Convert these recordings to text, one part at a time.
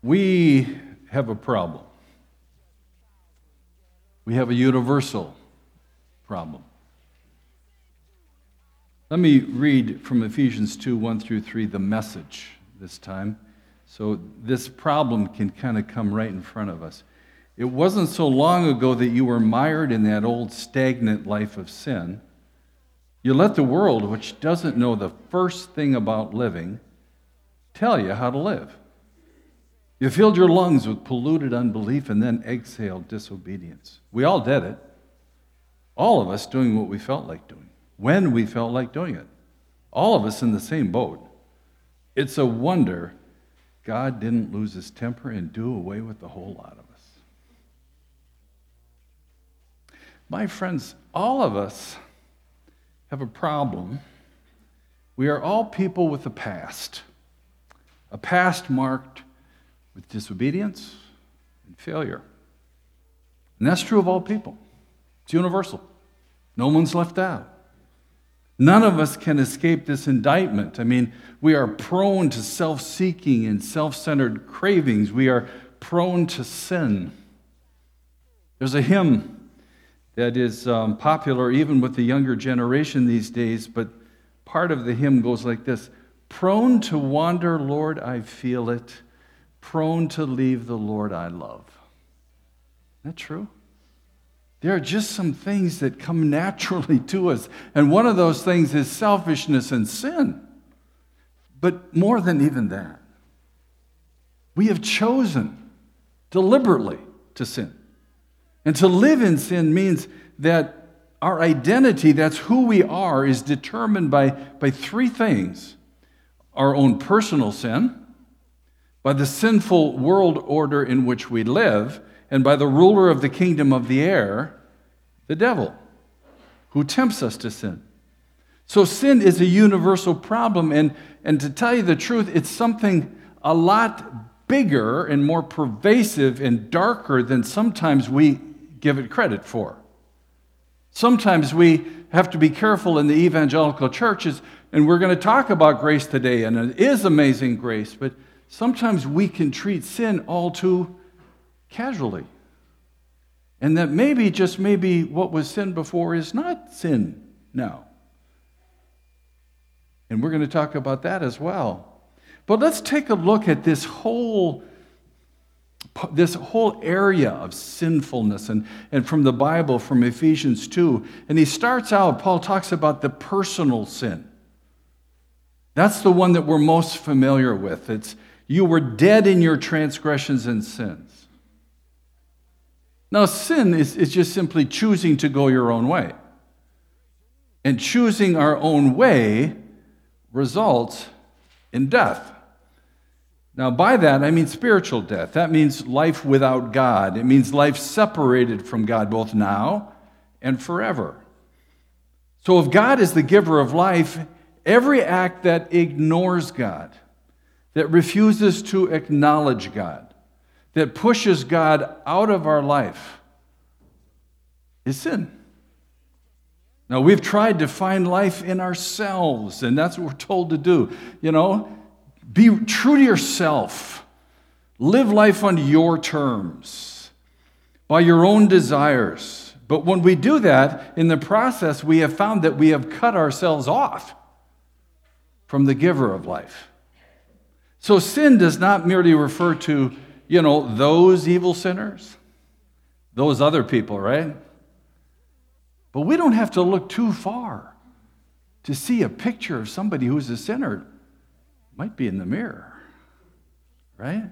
We have a problem. We have a universal problem. Let me read from Ephesians 2, 1 through 3, the Message this time. So this problem can kind of come right in front of us. It wasn't so long ago that you were mired in that old stagnant life of sin. You let the world, which doesn't know the first thing about living, tell you how to live. You filled your lungs with polluted unbelief and then exhaled disobedience. We all did it. All of us doing what we felt like doing, when we felt like doing it. All of us in the same boat. It's a wonder God didn't lose his temper and do away with the whole lot of us. My friends, all of us have a problem. We are all people with a past marked with disobedience and failure. And that's true of all people. It's universal. No one's left out. None of us can escape this indictment. I mean, we are prone to self-seeking and self-centered cravings. We are prone to sin. There's a hymn that is popular even with the younger generation these days, but part of the hymn goes like this: prone to wander, Lord, I feel it. Prone to leave the Lord I love. Isn't that true? There are just some things that come naturally to us, and one of those things is selfishness and sin. But more than even that, we have chosen deliberately to sin. And to live in sin means that our identity, that's who we are, is determined by three things: our own personal sin, by the sinful world order in which we live, and by the ruler of the kingdom of the air, the devil, who tempts us to sin. So sin is a universal problem, and to tell you the truth, it's something a lot bigger and more pervasive and darker than sometimes we give it credit for. Sometimes we have to be careful in the evangelical churches, and we're going to talk about grace today, and it is amazing grace, but sometimes we can treat sin all too casually. And that maybe what was sin before is not sin now. And we're going to talk about that as well. But let's take a look at this whole area of sinfulness and from the Bible, from Ephesians 2. And he starts out, Paul talks about the personal sin. That's the one that we're most familiar with. It's you were dead in your transgressions and sins. Now, sin is just simply choosing to go your own way. And choosing our own way results in death. Now, by that, I mean spiritual death. That means life without God. It means life separated from God, both now and forever. So if God is the giver of life, every act that ignores God, that refuses to acknowledge God, that pushes God out of our life, is sin. Now, we've tried to find life in ourselves, and that's what we're told to do. Be true to yourself. Live life on your terms, by your own desires. But when we do that, in the process, we have found that we have cut ourselves off from the giver of life. So sin does not merely refer to, those evil sinners, those other people, right? But we don't have to look too far to see a picture of somebody who's a sinner. Might be in the mirror, right?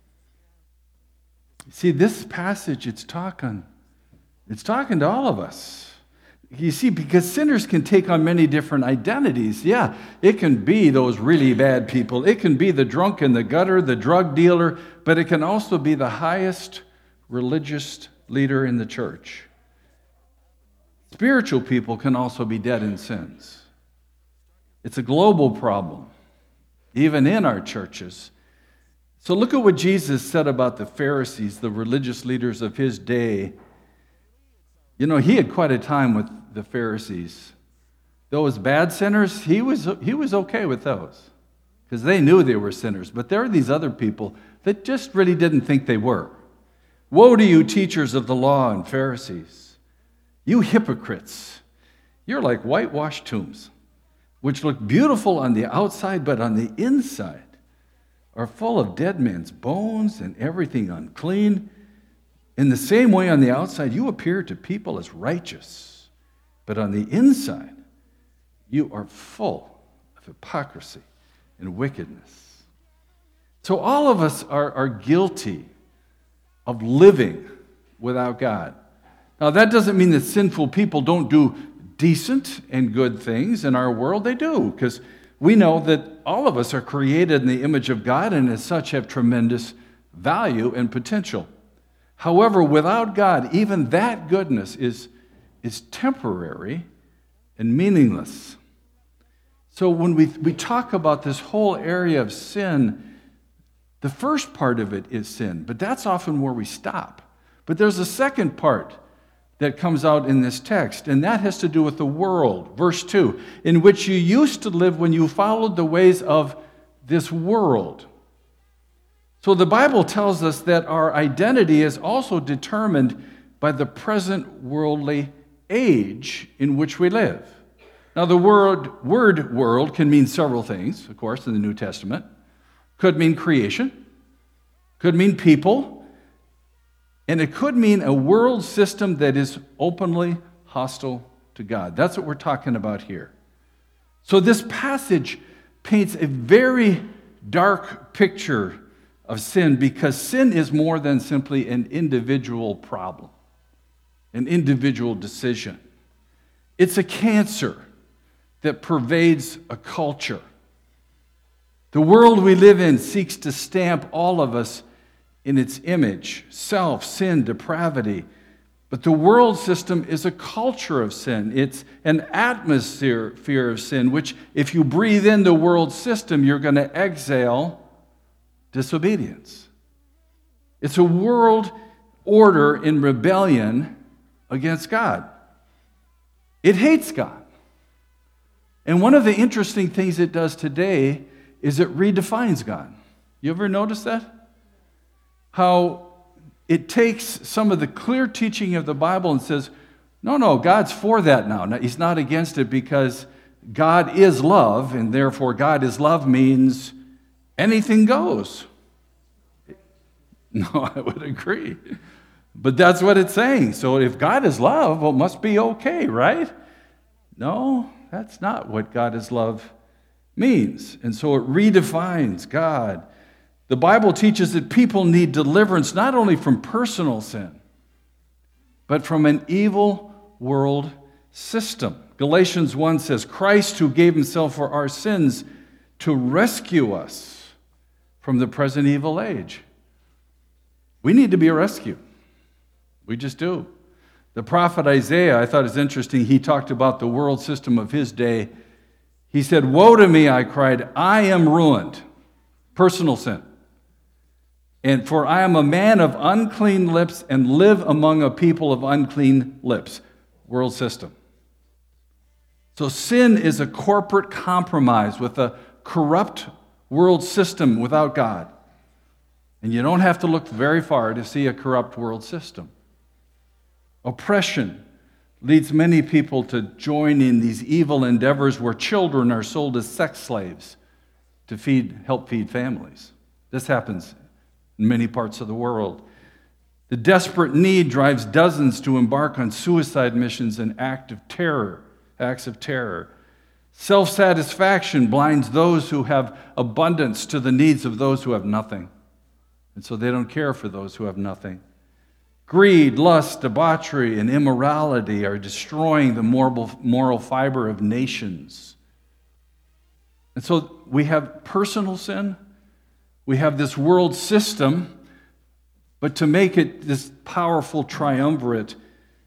See, this passage, it's talking to all of us. You see, because sinners can take on many different identities. Yeah, it can be those really bad people. It can be the drunk in the gutter, the drug dealer, but it can also be the highest religious leader in the church. Spiritual people can also be dead in sins. It's a global problem, even in our churches. So look at what Jesus said about the Pharisees, the religious leaders of his day. He had quite a time with the Pharisees. Those bad sinners, he was okay with those. because they knew they were sinners. But there are these other people that just really didn't think they were. Woe to you, teachers of the law and Pharisees, you hypocrites! You're like whitewashed tombs, which look beautiful on the outside, but on the inside are full of dead men's bones and everything unclean. In the same way, on the outside, you appear to people as righteous, but on the inside, you are full of hypocrisy and wickedness. So all of us are guilty of living without God. Now, that doesn't mean that sinful people don't do decent and good things in our world. They do, because we know that all of us are created in the image of God and as such have tremendous value and potential. However, without God, even that goodness is temporary and meaningless. So when we talk about this whole area of sin, the first part of it is sin, but that's often where we stop. But there's a second part that comes out in this text, and that has to do with the world. Verse 2, in which you used to live when you followed the ways of this world. So the Bible tells us that our identity is also determined by the present worldly age in which we live. Now, the word world can mean several things, of course, in the New Testament. Could mean creation, could mean people, and it could mean a world system that is openly hostile to God. That's what we're talking about here. So this passage paints a very dark picture of sin, because sin is more than simply an individual problem, an individual decision. It's a cancer that pervades a culture. The world we live in seeks to stamp all of us in its image: self, sin, depravity. But the world system is a culture of sin. It's an atmosphere of sin, which if you breathe in the world system, you're going to exhale disobedience. It's a world order in rebellion against God. It hates God. And one of the interesting things it does today is it redefines God. You ever notice that? How it takes some of the clear teaching of the Bible and says, no, God's for that now. He's not against it, because God is love, and therefore God is love means anything goes. No, I would agree. But that's what it's saying. So if God is love, well, it must be okay, right? No, that's not what God is love means. And so it redefines God. The Bible teaches that people need deliverance not only from personal sin, but from an evil world system. Galatians 1 says, Christ who gave himself for our sins to rescue us from the present evil age. We need to be rescued. We just do. The prophet Isaiah, I thought it was interesting, he talked about the world system of his day. He said, woe to me, I cried, I am ruined. Personal sin. And for I am a man of unclean lips and live among a people of unclean lips. World system. So sin is a corporate compromise with a corrupt world system without God. And you don't have to look very far to see a corrupt world system. Oppression leads many people to join in these evil endeavors where children are sold as sex slaves to help feed families. This happens in many parts of the world. The desperate need drives dozens to embark on suicide missions and acts of terror. Self-satisfaction blinds those who have abundance to the needs of those who have nothing. And so they don't care for those who have nothing. Greed, lust, debauchery, and immorality are destroying the moral fiber of nations. And so we have personal sin, we have this world system, but to make it this powerful triumvirate,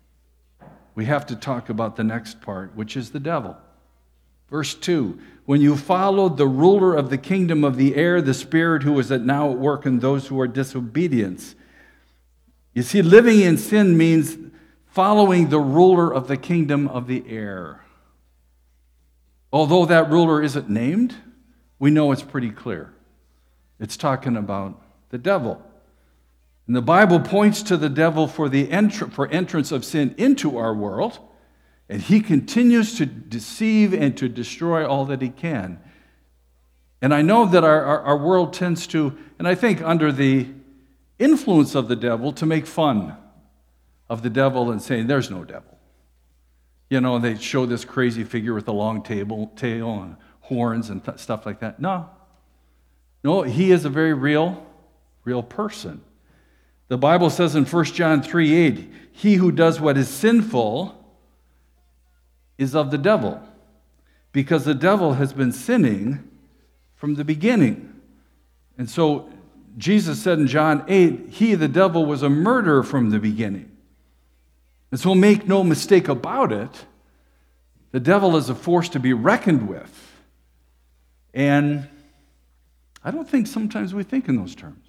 we have to talk about the next part, which is the devil. Verse 2, when you followed the ruler of the kingdom of the air, the spirit who is now at work in those who are disobedient. You see, living in sin means following the ruler of the kingdom of the air. Although that ruler isn't named, we know it's pretty clear. It's talking about the devil. And the Bible points to the devil for entrance of sin into our world, and he continues to deceive and to destroy all that he can. And I know that our world tends to, and I think under the influence of the devil, to make fun of the devil and saying, there's no devil. You know, they show this crazy figure with a long tail and horns and stuff like that. No, he is a very real person. The Bible says in 1 John 3:8, he who does what is sinful is of the devil, because the devil has been sinning from the beginning. And so Jesus said in John 8, he, the devil, was a murderer from the beginning. And so make no mistake about it, the devil is a force to be reckoned with. And I don't think sometimes we think in those terms.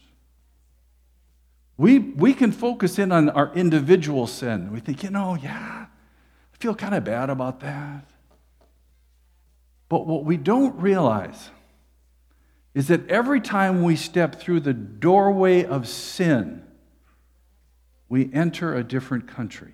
We can focus in on our individual sin. We think, I feel kind of bad about that. But what we don't realize is that every time we step through the doorway of sin, we enter a different country.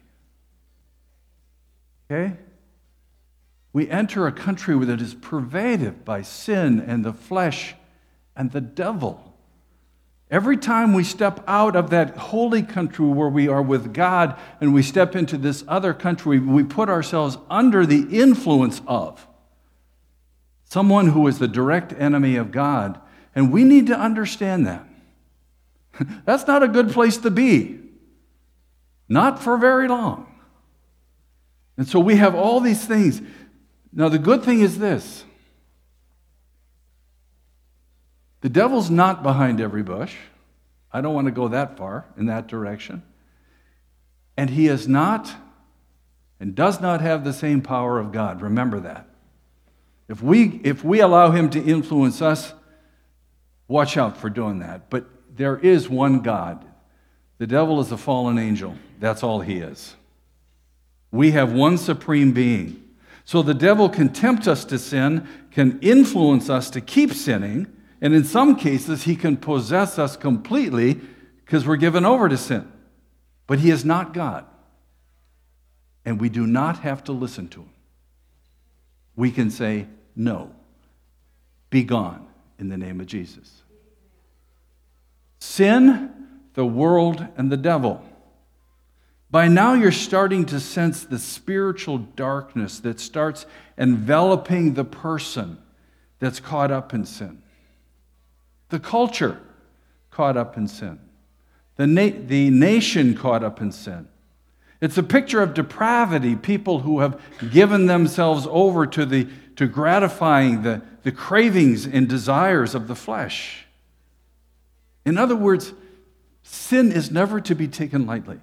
Okay? We enter a country that is pervaded by sin and the flesh and the devil. Every time we step out of that holy country where we are with God and we step into this other country, we put ourselves under the influence of someone who is the direct enemy of God. And we need to understand that. That's not a good place to be. Not for very long. And so we have all these things. Now, the good thing is this. The devil's not behind every bush. I don't want to go that far in that direction. And he is not and does not have the same power of God. Remember that. If we allow him to influence us, watch out for doing that. But there is one God. The devil is a fallen angel. That's all he is. We have one supreme being. So the devil can tempt us to sin, can influence us to keep sinning, and in some cases, he can possess us completely because we're given over to sin. But he is not God. And we do not have to listen to him. We can say, no, be gone in the name of Jesus. Sin, the world, and the devil. By now you're starting to sense the spiritual darkness that starts enveloping the person that's caught up in sin. The culture caught up in sin. The nation caught up in sin. It's a picture of depravity, people who have given themselves over to gratifying the cravings and desires of the flesh. In other words, sin is never to be taken lightly.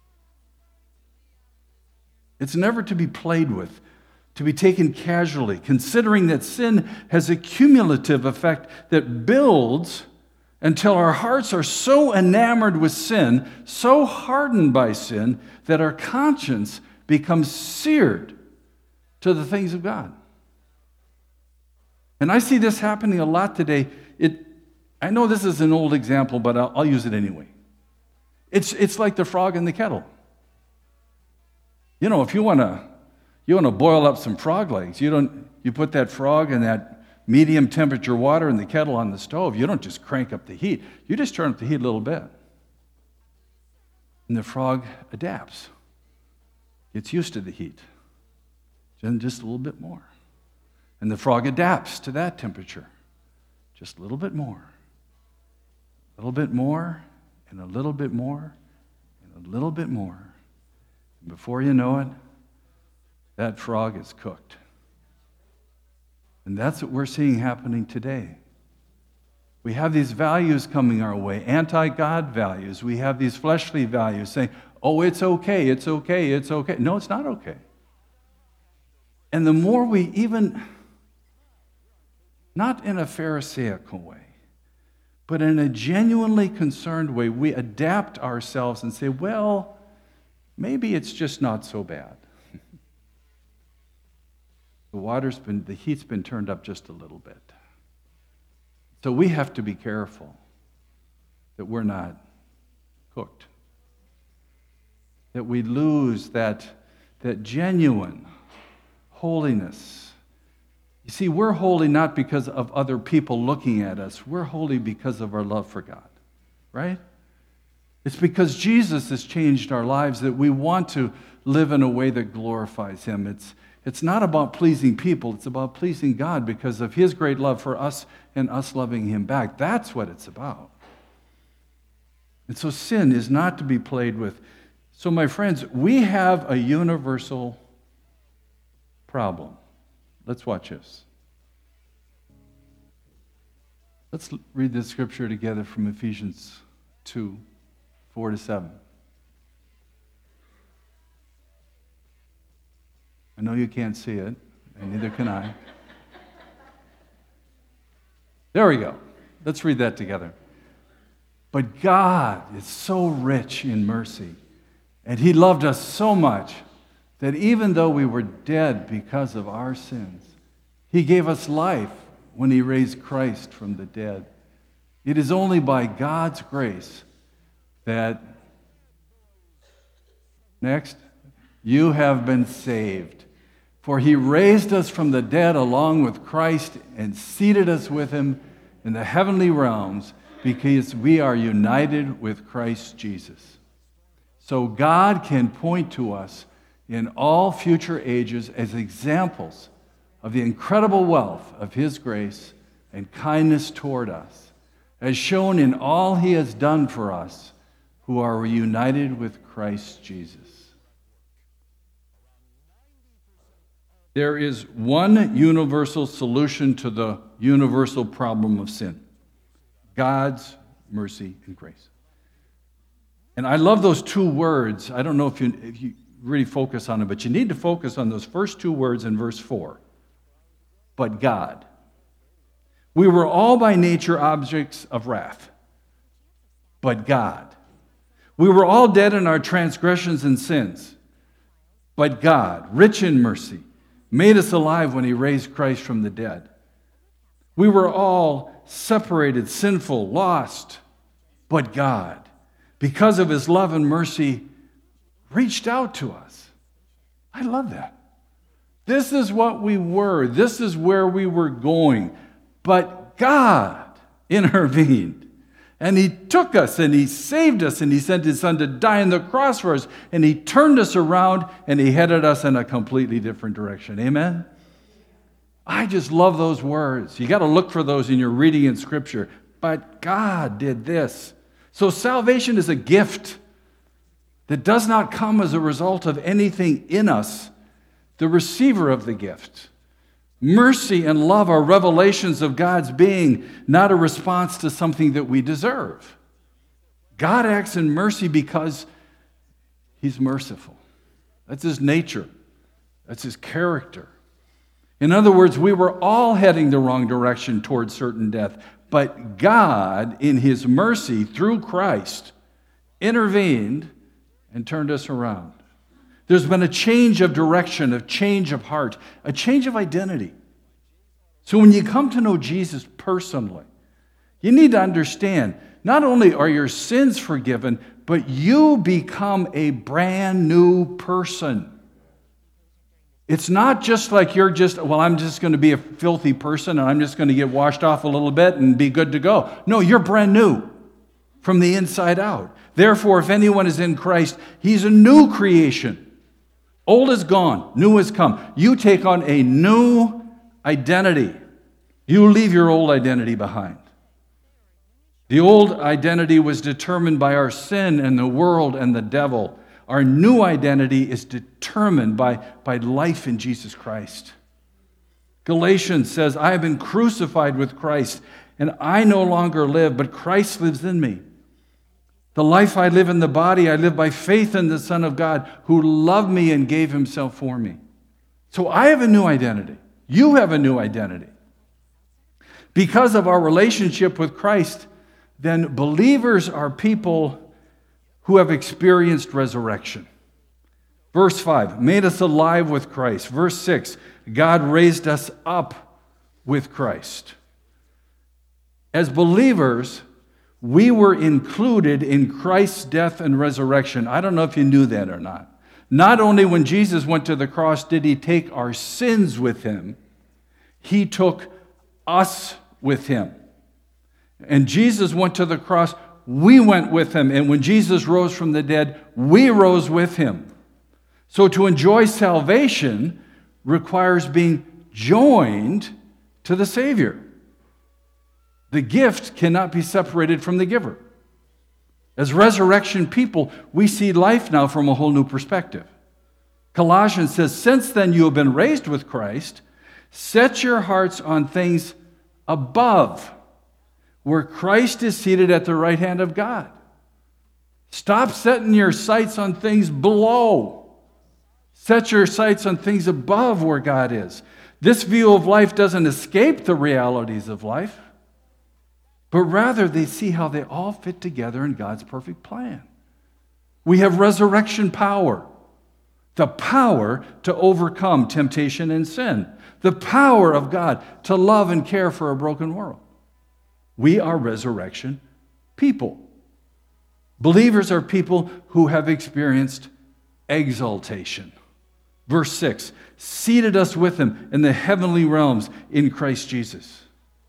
It's never to be played with, to be taken casually, considering that sin has a cumulative effect that builds until our hearts are so enamored with sin, so hardened by sin, that our conscience becomes seared to the things of God. And I see this happening a lot today. I know this is an old example, but I'll use it anyway. It's like the frog in the kettle. If you want to boil up some frog legs, you put that frog in that medium temperature water in the kettle on the stove. You don't just crank up the heat. You just turn up the heat a little bit. And the frog adapts. Gets used to the heat. Then just a little bit more. And the frog adapts to that temperature. Just a little bit more. A little bit more, and a little bit more, and a little bit more. And before you know it, that frog is cooked. And that's what we're seeing happening today. We have these values coming our way, anti-God values. We have these fleshly values saying, oh, it's okay, it's okay, it's okay. No, it's not okay. And the more we even, not in a Pharisaical way, but in a genuinely concerned way, we adapt ourselves and say, well, maybe it's just not so bad. The heat's been turned up just a little bit. So we have to be careful that we're not cooked, that we lose that genuine holiness. You see, we're holy not because of other people looking at us. We're holy because of our love for God, right? It's because Jesus has changed our lives that we want to live in a way that glorifies Him. It's not about pleasing people. It's about pleasing God because of His great love for us and us loving Him back. That's what it's about. And so sin is not to be played with. So my friends, we have a universal problem. Let's watch this. Let's read this scripture together from Ephesians 2, 4-7. I know you can't see it, and neither can I. There we go. Let's read that together. But God is so rich in mercy, and He loved us so much that even though we were dead because of our sins, He gave us life when He raised Christ from the dead. It is only by God's grace that, next, you have been saved. For He raised us from the dead along with Christ and seated us with Him in the heavenly realms because we are united with Christ Jesus. So God can point to us in all future ages as examples of the incredible wealth of His grace and kindness toward us, as shown in all He has done for us who are united with Christ Jesus. There is one universal solution to the universal problem of sin: God's mercy and grace. And I love those two words. I don't know if you really focus on them, but you need to focus on those first two words in verse 4. But God. We were all by nature objects of wrath. But God. We were all dead in our transgressions and sins. But God, rich in mercy, made us alive when He raised Christ from the dead. We were all separated, sinful, lost. But God, because of His love and mercy, reached out to us. I love that. This is what we were. This is where we were going. But God intervened. And He took us and He saved us and He sent His Son to die on the cross for us. And He turned us around and He headed us in a completely different direction. Amen? I just love those words. You got to look for those in your reading in Scripture. But God did this. So salvation is a gift that does not come as a result of anything in us, the receiver of the gift. Mercy and love are revelations of God's being, not a response to something that we deserve. God acts in mercy because He's merciful. That's His nature. That's His character. In other words, we were all heading the wrong direction towards certain death, but God, in His mercy through Christ, intervened and turned us around. There's been a change of direction, a change of heart, a change of identity. So when you come to know Jesus personally, you need to understand, not only are your sins forgiven, but you become a brand new person. It's not just like I'm just going to be a filthy person and I'm just going to get washed off a little bit and be good to go. No, you're brand new from the inside out. Therefore, if anyone is in Christ, he's a new creation. Old is gone, new has come. You take on a new identity. You leave your old identity behind. The old identity was determined by our sin and the world and the devil. Our new identity is determined by life in Jesus Christ. Galatians says, I have been crucified with Christ, and I no longer live, but Christ lives in me. The life I live in the body, I live by faith in the Son of God, who loved me and gave Himself for me. So I have a new identity. You have a new identity. Because of our relationship with Christ, then believers are people who have experienced resurrection. Verse 5, made us alive with Christ. Verse 6, God raised us up with Christ. As believers, we were included in Christ's death and resurrection. I don't know if you knew that or not. Not only when Jesus went to the cross did he take our sins with him, he took us with him. And Jesus went to the cross, we went with him. And when Jesus rose from the dead, we rose with him. So to enjoy salvation requires being joined to the Savior. The gift cannot be separated from the giver. As resurrection people, we see life now from a whole new perspective. Colossians says, "Since then you have been raised with Christ, set your hearts on things above, where Christ is seated at the right hand of God." Stop setting your sights on things below. Set your sights on things above where God is. This view of life doesn't escape the realities of life, but rather they see how they all fit together in God's perfect plan. We have resurrection power, the power to overcome temptation and sin, the power of God to love and care for a broken world. We are resurrection people. Believers are people who have experienced exaltation. Verse 6, seated us with him in the heavenly realms in Christ Jesus.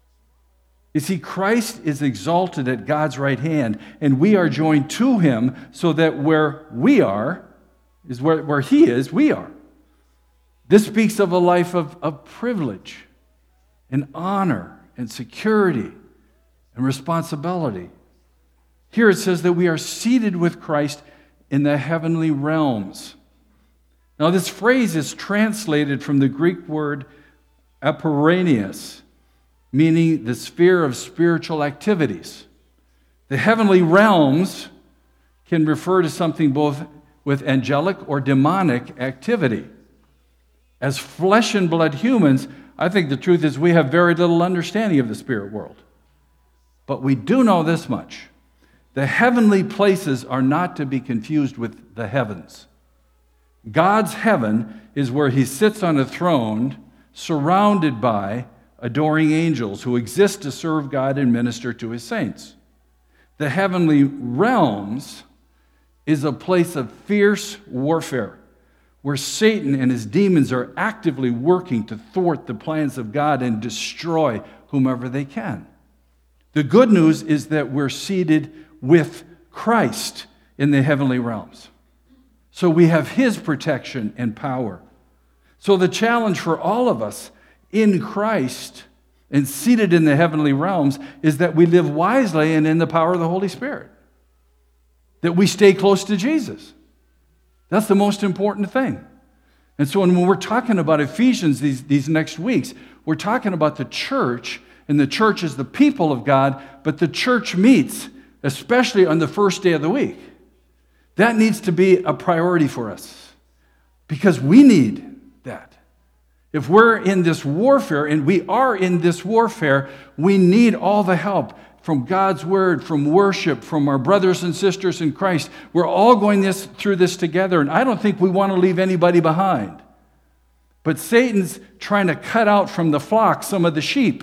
You see, Christ is exalted at God's right hand, and we are joined to him so that where we are is where he is, we are. This speaks of a life of privilege and honor and security and responsibility. Here it says that we are seated with Christ in the heavenly realms. Now, this phrase is translated from the Greek word apouranios, meaning the sphere of spiritual activities. The heavenly realms can refer to something both with angelic or demonic activity. As flesh and blood humans, I think the truth is we have very little understanding of the spirit world. But we do know this much. The heavenly places are not to be confused with the heavens. God's heaven is where he sits on a throne surrounded by adoring angels who exist to serve God and minister to his saints. The heavenly realms is a place of fierce warfare where Satan and his demons are actively working to thwart the plans of God and destroy whomever they can. The good news is that we're seated with Christ in the heavenly realms. So we have his protection and power. So the challenge for all of us in Christ and seated in the heavenly realms is that we live wisely and in the power of the Holy Spirit. That we stay close to Jesus. That's the most important thing. And so when we're talking about Ephesians these next weeks, we're talking about the church, and the church is the people of God, but the church meets, especially on the first day of the week. That needs to be a priority for us because we need that. If we're in this warfare, and we are in this warfare, we need all the help from God's word, from worship, from our brothers and sisters in Christ. We're all going through this together, and I don't think we want to leave anybody behind. But Satan's trying to cut out from the flock some of the sheep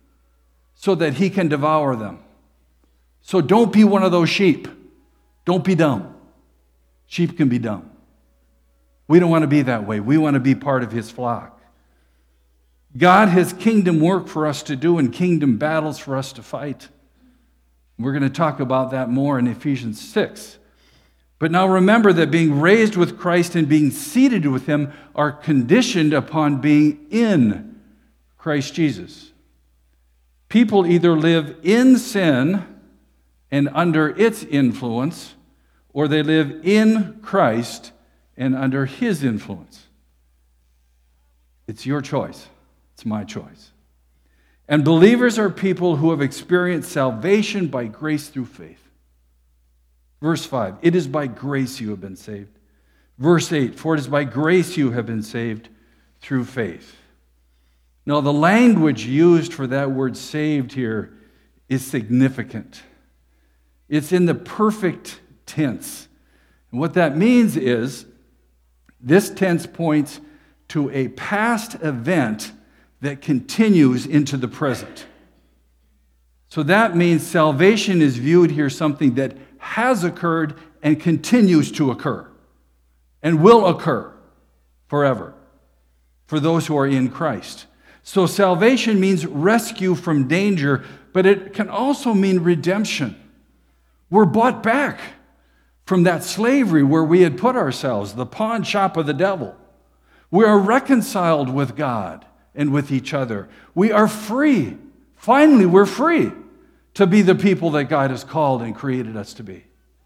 so that he can devour them. So don't be one of those sheep. Don't be dumb. Sheep can be dumb. We don't want to be that way. We want to be part of his flock. God has kingdom work for us to do and kingdom battles for us to fight. We're going to talk about that more in Ephesians 6. But now remember that being raised with Christ and being seated with him are conditioned upon being in Christ Jesus. People either live in sin and under its influence, or they live in Christ and under his influence. It's your choice. It's my choice. And believers are people who have experienced salvation by grace through faith. Verse 5, it is by grace you have been saved. Verse 8, for it is by grace you have been saved through faith. Now, the language used for that word saved here is significant. It's in the perfect tense. And what that means is this tense points to a past event that continues into the present. So that means salvation is viewed here something that has occurred and continues to occur and will occur forever for those who are in Christ. So salvation means rescue from danger, but it can also mean redemption. We're bought back from that slavery where we had put ourselves, the pawn shop of the devil. We are reconciled with God and with each other. We are free. Finally, we're free to be the people that God has called and created us to be.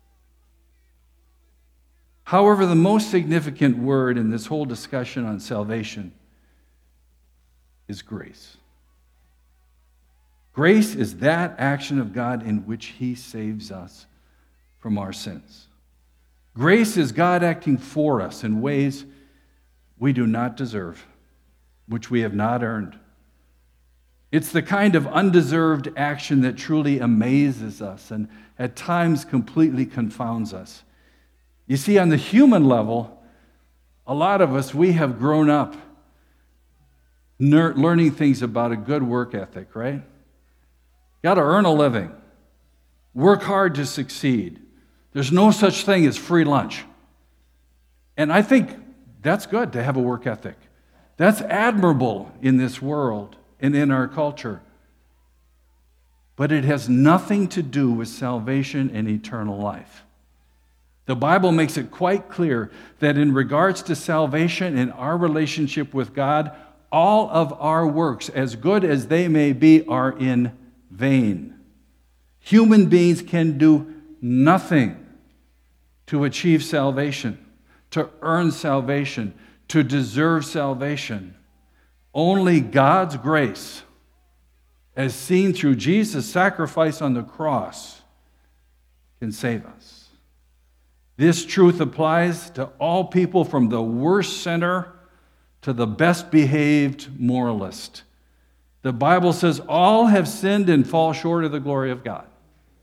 However, the most significant word in this whole discussion on salvation is grace. Grace is that action of God in which He saves us from our sins. Grace is God acting for us in ways we do not deserve, which we have not earned. It's the kind of undeserved action that truly amazes us and at times completely confounds us. You see, on the human level, a lot of us, we have grown up learning things about a good work ethic, right? Got to earn a living. Work hard to succeed. There's no such thing as free lunch. And I think that's good to have a work ethic. That's admirable in this world and in our culture. But it has nothing to do with salvation and eternal life. The Bible makes it quite clear that in regards to salvation and our relationship with God, all of our works, as good as they may be, are in vain. Human beings can do nothing to achieve salvation, to earn salvation, to deserve salvation. Only God's grace, as seen through Jesus' sacrifice on the cross, can save us. This truth applies to all people from the worst sinner to the best behaved moralist. The Bible says all have sinned and fall short of the glory of God.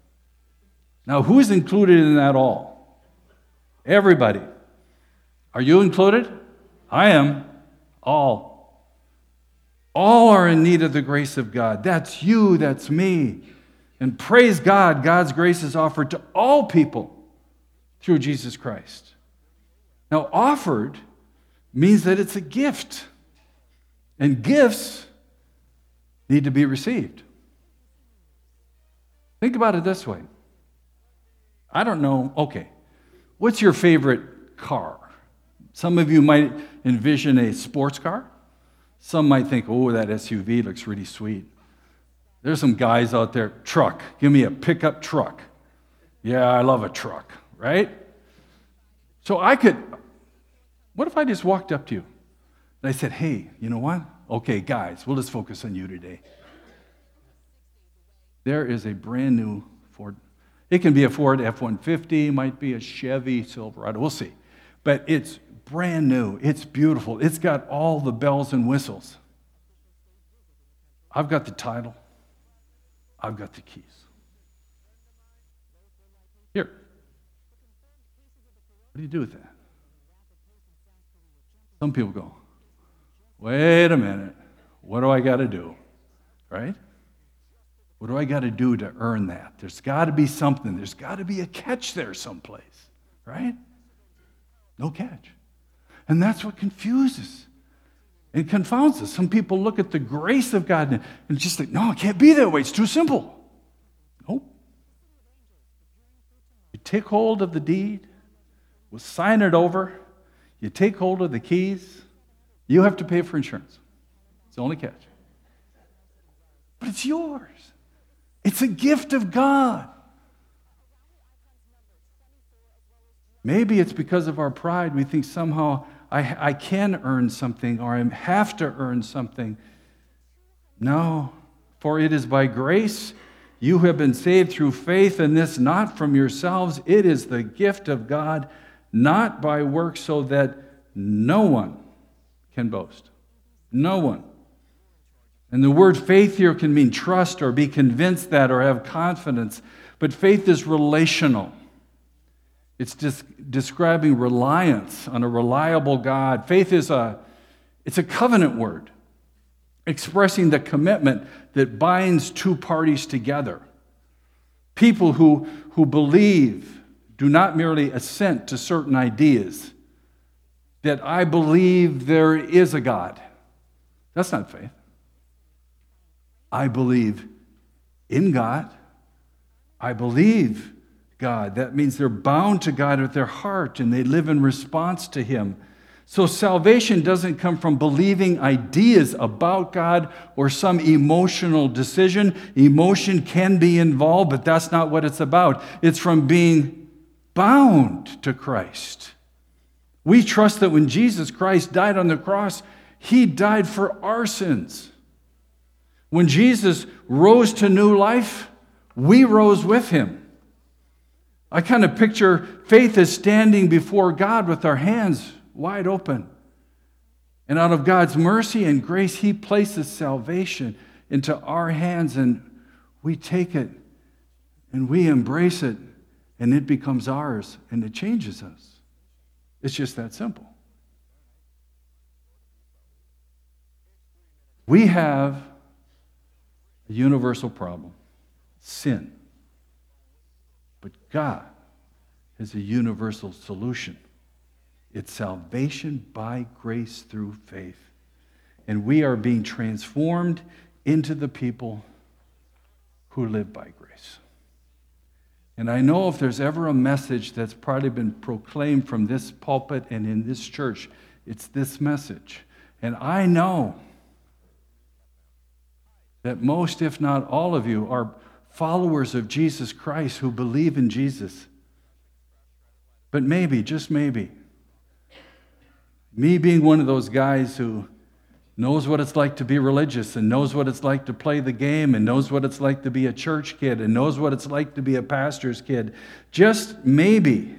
Now, who's included in that all? Everybody. Are you included? I am. All. All are in need of the grace of God. That's you, that's me. And praise God, God's grace is offered to all people through Jesus Christ. Now, offered means that it's a gift. And gifts need to be received. Think about it this way. I don't know, okay, what's your favorite car? Some of you might envision a sports car. Some might think, oh, that SUV looks really sweet. There's some guys out there, truck. Give me a pickup truck. Yeah, I love a truck, right? So what if I just walked up to you and I said, hey, you know what? Okay, guys, we'll just focus on you today. There is a brand new Ford. It can be a Ford F-150, might be a Chevy Silverado, we'll see. But it's brand new, it's beautiful, it's got all the bells and whistles. I've got the title, I've got the keys. Here. What do you do with that? Some people go, wait a minute, what do I got to do? Right? What do I got to do to earn that? There's got to be something. There's got to be a catch there someplace, right? No catch. And that's what confuses and confounds us. Some people look at the grace of God and just think, no, it can't be that way. It's too simple. Nope. You take hold of the deed, we'll sign it over, you take hold of the keys, you have to pay for insurance. It's the only catch. But it's yours. It's a gift of God. Maybe it's because of our pride. We think somehow I can earn something or I have to earn something. No, for it is by grace you have been saved through faith, and this not from yourselves. It is the gift of God, not by works, so that no one can boast. No one. And the word faith here can mean trust or be convinced that or have confidence. But faith is relational. It's just describing reliance on a reliable God. Faith is it's a covenant word. expressing the commitment that binds two parties together. People who believe, do not merely assent to certain ideas, that I believe there is a God. That's not faith. I believe in God. I believe God. That means they're bound to God with their heart and they live in response to Him. So salvation doesn't come from believing ideas about God or some emotional decision. Emotion can be involved, but that's not what it's about. It's from being bound to Christ. We trust that when Jesus Christ died on the cross, He died for our sins. When Jesus rose to new life, we rose with Him. I kind of picture faith as standing before God with our hands wide open. And out of God's mercy and grace, He places salvation into our hands, and we take it and we embrace it, and it becomes ours, and it changes us. It's just that simple. We have a universal problem, sin. But God has a universal solution. It's salvation by grace through faith. And we are being transformed into the people who live by grace. And I know if there's ever a message that's probably been proclaimed from this pulpit and in this church, it's this message. And I know that most, if not all of you, are followers of Jesus Christ who believe in Jesus. But maybe, just maybe, me being one of those guys who knows what it's like to be religious and knows what it's like to play the game and knows what it's like to be a church kid and knows what it's like to be a pastor's kid, just maybe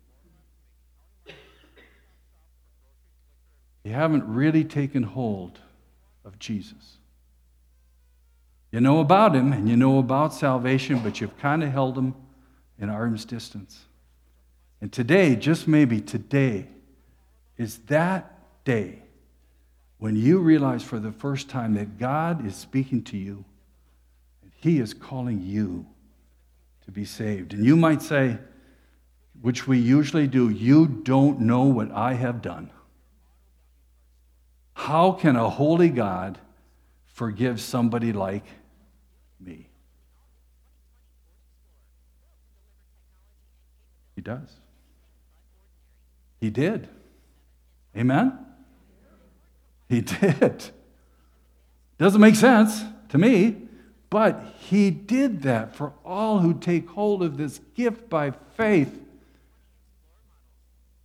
you haven't really taken hold of Jesus. You know about Him and you know about salvation, but you've kind of held Him in arm's distance. And today, just maybe today, is that day when you realize for the first time that God is speaking to you and He is calling you to be saved. And you might say, which we usually do, you don't know what I have done. How can a holy God forgive somebody like me? He does. He did. Amen? He did. Doesn't make sense to me, but He did that for all who take hold of this gift by faith.